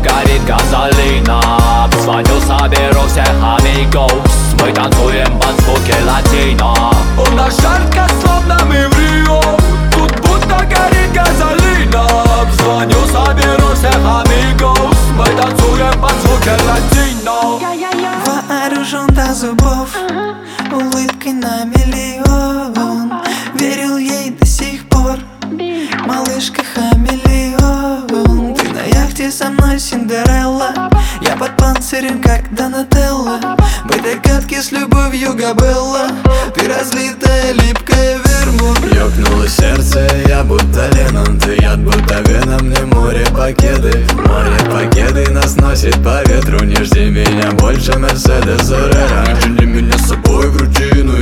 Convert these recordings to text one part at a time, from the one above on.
горит газолина. Звоню, соберу всех amigos. Мы танцуем под звуки латино. У нас жарко, словно мы в Рио. Тут будто горит газолина. Звоню, соберу всех amigos. Мы танцуем под звуки латино. Вооружен до зубов, улыбкой на миллион. Верил ей до сих пор, малышка хамелеон. Ты на яхте со мной, Синдерелла. Я под панцирем, как Донателло. Мы догадки с любовью Габелла. Ты разлитая, липкая вермут. Ёкнуло сердце, я будто Леннон. Ты яд, будто веном, мне море пакеты. Море пакеты нас носит по ветру. Не жди меня больше, Мерседес Орера. Не тяни меня с собой в рутину,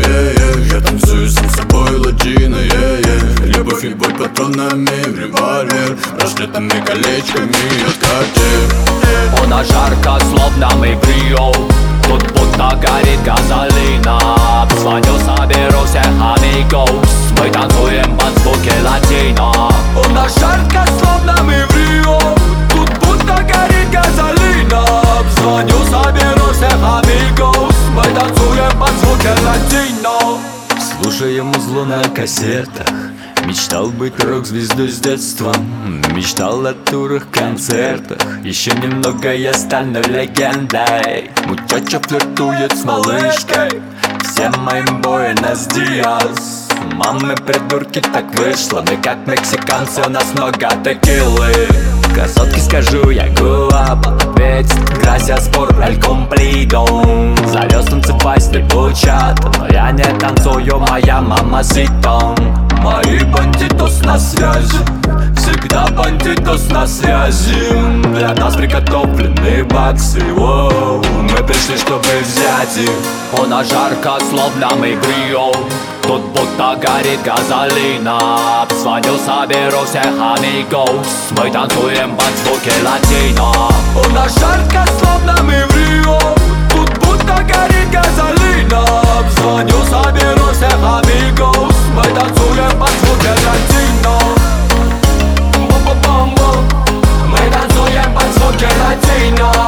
я танцую сам с собой латино, Любовь и боль патронами в револьвер, браслетами, колечками от Cartier. У нас жарко, словно мы в Рио. Тут будто горит газолина. Звоню, соберу всех amigos. Мы танцуем под звуки латино. У нас жарко, словно мы в Рио. Тут будто горит газолина. Звоню, соберу всех amigos. Мы танцуем под звуки латино. Слушаем музло на кассетах. Мечтал быть рок-звездой с детства. Мечтал о турах, концертах. Еще немного я стану легендой. Мучача флиртует с малышкой. Всем моим Буэнос Диас. Мамы придурки, так вышло. Мы как мексиканцы, у нас много текилы. Красотки, скажу я гуаба. Ведь gracias por el cumplido. Зовёт танцевать слепучат, но я не танцую, моя мамасита. Мои бандитос на связи, всегда бандитос на связи. Для нас приготовлены баксы, воу. Мы пришли, чтобы взять их. У нас жарко, словно мы в Рио. Тут будто горит газолина. Звоню, соберу всех amigos. Мы танцуем под звуки латино. У нас жарко, словно мы в Рио. Тут будто горит газолина. Звоню, соберу всех amigos. Мы танцуем под звуки латино. Мы танцуем под звуки латино.